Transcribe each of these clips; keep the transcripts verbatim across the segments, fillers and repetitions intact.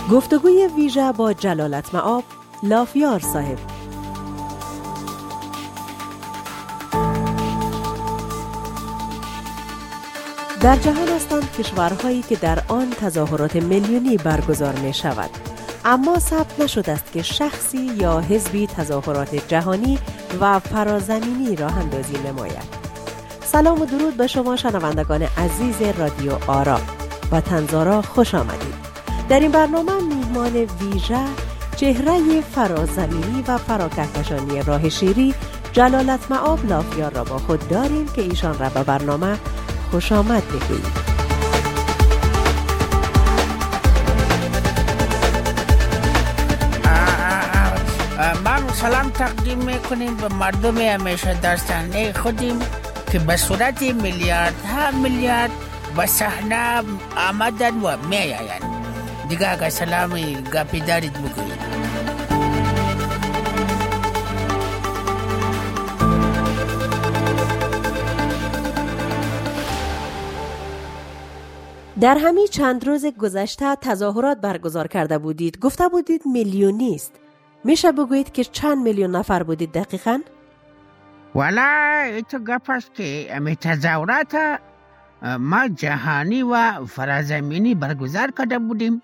گفتگوی ویژه با جلالتمآب لافیار صاحب. در جهان هستند کشورهایی که در آن تظاهرات میلیونی برگزار می شود، اما ثبت نشده است که شخصی یا حزبی تظاهرات جهانی و فرازمینی راه اندازی نماید. سلام و درود به شما شنوندگان عزیز رادیو آرا و تنزارا، خوش آمدید. در این برنامه میهمان ویژه چهره فرازمینی و فراکهکشانی راه شیری جلالتمآب لافیار را با خود داریم که ایشان را به برنامه خوش آمد بگوییم. ما سلام تقدیم میکنیم به مردم همیشه داستانه خودیم که به صورت میلیاردها میلیارد به صحنه آمدن و میآیند. دیگه اگه سلامی گپی دارید بگویید. در همین چند روز گذشته تظاهرات برگزار کرده بودید. گفته بودید میلیونی است. میشه بگویید که چند میلیون نفر بودید دقیقاً؟ والا ایتو گپ است که امی تظاهرات ما جهانی و فرازمینی برگزار کرده بودیم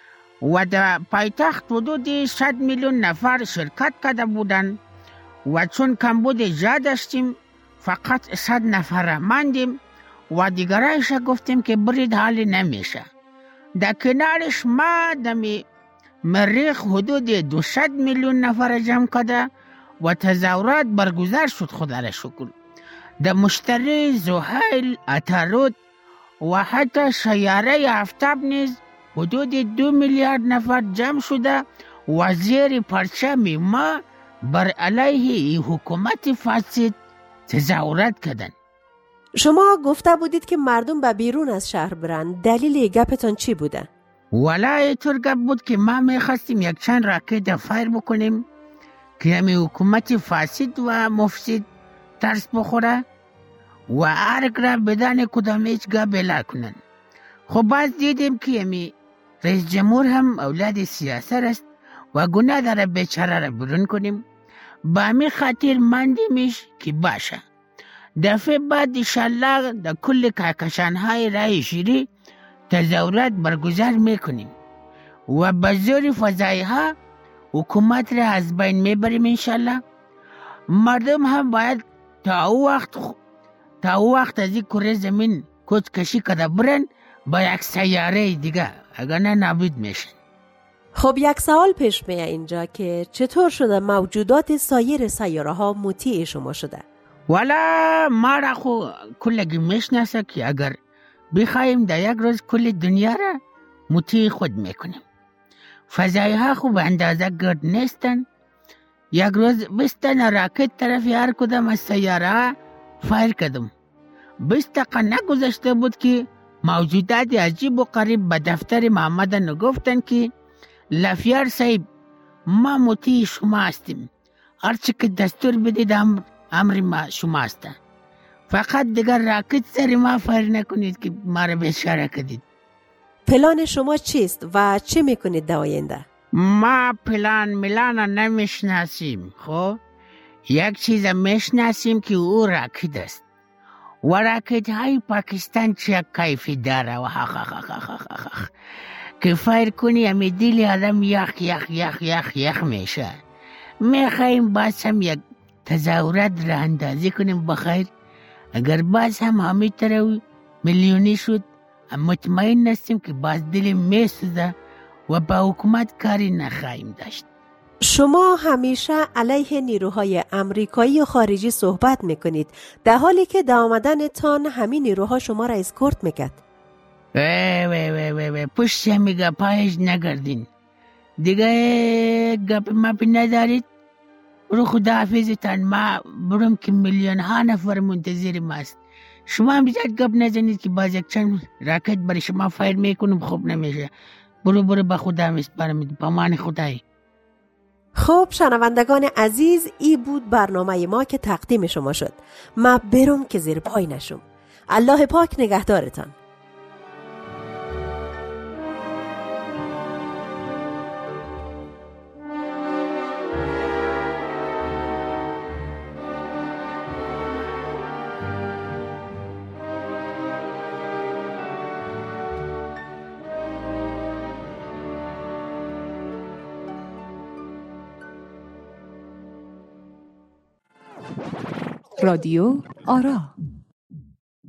و در پایتخت حدود صد میلیون نفر شرکت کرده بودند و چون کمبود زیاد داشتیم فقط صد نفر ماندیم و دیگرایش گفتیم که برید حالی نمیشه. در کنارش ما دمی مریخ حدود دویست میلیون نفر جمع کرده و تظاهرات برگزار شد. خدا را شکر. در مشتری، زحل، عطارد و حتی سیاره آفتاب نیز حدود دو میلیارد نفر جمع شده و زیر پرچم ما بر علیه حکومت فاسد تظاهرات کردند. شما گفته بودید که مردم به بیرون از شهر برند. دلیل گپتان چی بوده؟ والا اینطور گپ بود که ما میخواستیم یک چند راکت فایر بکنیم که همی حکومت فاسد و مفسد ترس بخوره و ارگ را بدن کدام هیچ گپ بلا کنن. خب باز دیدیم که همی رئیس جمهور هم اولاد سیاست است و گناه داره بیچاره را برون کنیم. با همی خاطر ماندیمش که باشه دفعه بعد انشالله در کل کهکشانهای راه شیری تظاهرات برگزار میکنیم و به زور فضایی ها حکومت را از بین میبریم انشالله. مردم هم باید تا او وقت تا او وقت از این کره زمین کوچ کشی کرده برن با یک سیاره دیگه، اگر نه نابود میشن. خب یک سوال پیش میاد اینجا که چطور شده موجودات سایر سیاره ها مطیع شما شده؟ والا ما را خو کلگی میشناسه که اگر بخوایم در یک روز کل دنیا را مطیع خود میکنیم. فضایی ها خوب اندازه گرد نیستن. یک روز بستن راکت طرف هر کدام از سیاره ها فایر کردم. بیست دقیقه نگذشته بود که موجودات عجیب و قریب به دفتر ما آمدن و گفتن که لافیار صاحب ما مطیع شما هستیم، هرچی که دستور بدید امر ما شما هستن، فقط دیگر راکت سر ما فایر نکنید که ما را بیچاره کردید. پلان شما چیست و چه میکنید در آینده؟ ما پلان میلان نمیشناسیم. خب یک چیز میشناسیم که او راکت است و راکت های پاکستان چه کیفی داره و خخ خخ خخ خخ که فایر کنی همی دل آدم یخ یخ یخ یخ یخ میشه. میخوایم باز هم یک تظاهرات را اندازی کنیم بخیر. اگر باز هم همه طرح میلیونی شد مطمئن هستیم که باز دل میسوزه و با حکومت کاری نخواهیم داشت. شما همیشه علیه نیروهای امریکایی و خارجی صحبت میکنید در حالی که در آمدن تان همین نیروها شما را اسکورت میکرد. وی وی وی وی وی پشت همی گپایش نگردین دیگه. گپ مپی ندارید. برو خدا حافظتان. ما برم که میلیون ها نفر منتظر ماست. شما هم بیزاد گپ نزنید که باز یک چند راکت برای شما فایر میکنم خوب نمیشه. برو برو با خدا میسپارم. پامان خدایی. خب شنوندگان عزیز، ای بود برنامه ما که تقدیم شما شد. ما برم که زیر پای نشم. الله پاک نگهدارتان. رادیو آرا.